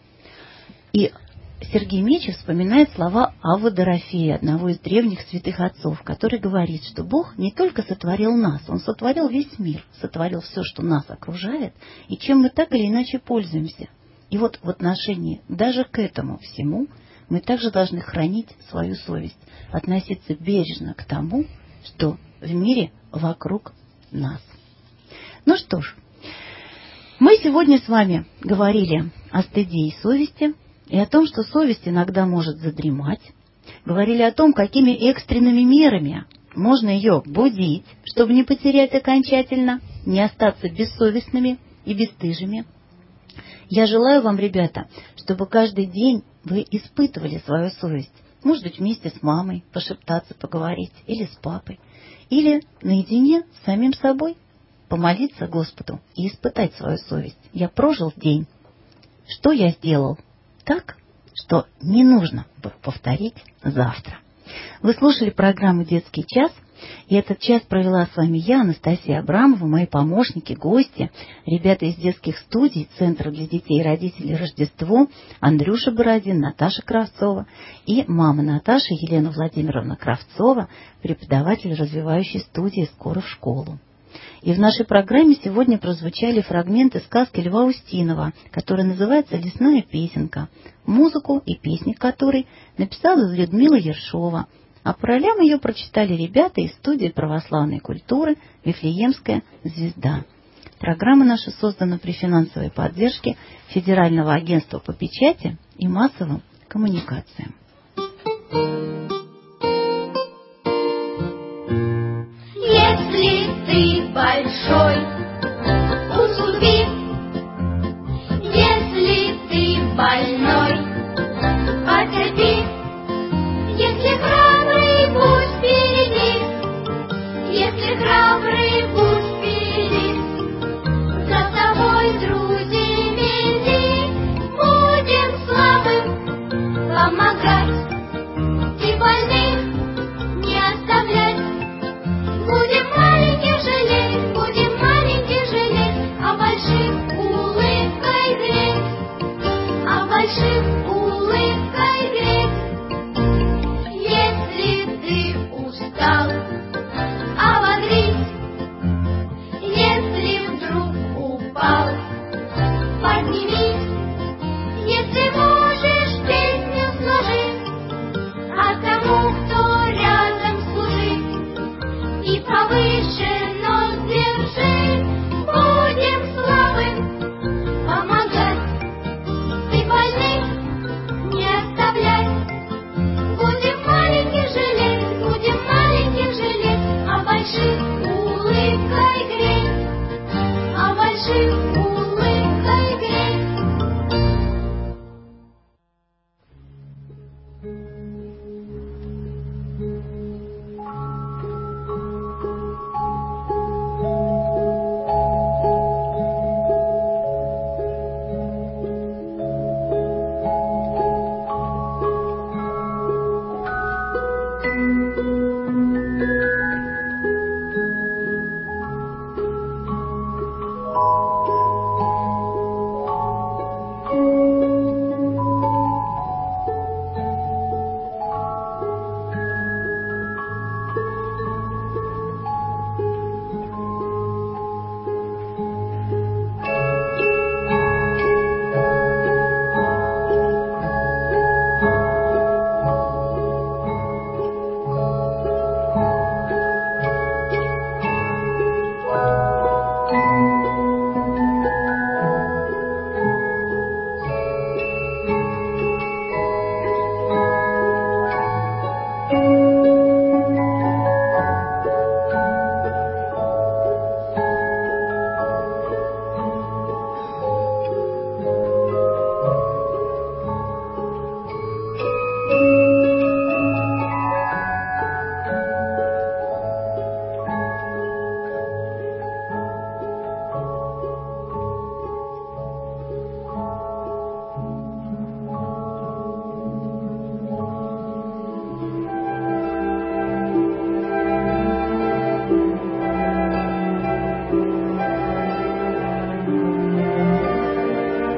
И Сергей Мичев вспоминает слова Аввы Дорофея, одного из древних святых отцов, который говорит, что Бог не только сотворил нас, Он сотворил весь мир, сотворил все, что нас окружает, и чем мы так или иначе пользуемся. И вот в отношении даже к этому всему мы также должны хранить свою совесть, относиться бережно к тому, что в мире вокруг нас. Ну что ж, мы сегодня с вами говорили о стыде и совести, и о том, что совесть иногда может задремать. Говорили о том, какими экстренными мерами можно ее будить, чтобы не потерять окончательно, не остаться бессовестными и бесстыжими. Я желаю вам, ребята, чтобы каждый день вы испытывали свою совесть. Может быть, вместе с мамой пошептаться, поговорить, или с папой, или наедине с самим собой помолиться Господу и испытать свою совесть. Я прожил день. Что я сделал так, что не нужно повторить завтра? Вы слушали программу «Детский час», и этот час провела с вами я, Анастасия Абрамова, мои помощники, гости, ребята из детских студий Центра для детей и родителей «Рождество», Андрюша Бородин, Наташа Кравцова и мама Наташи Елена Владимировна Кравцова, преподаватель развивающей студии «Скоро в школу». И в нашей программе сегодня прозвучали фрагменты сказки Льва Устинова, которая называется «Лесная песенка», музыку и песни которой написала Людмила Ершова, а по ролям ее прочитали ребята из студии православной культуры «Вифлеемская звезда». Программа наша создана при финансовой поддержке Федерального агентства по печати и массовым коммуникациям.
Если ты большой, уступи. Если ты больной, потерпи. Если храбрый, будь впереди. Если храбрый, будь впереди. За тобой друзей веди. Будем слабым помогать.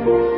Thank you.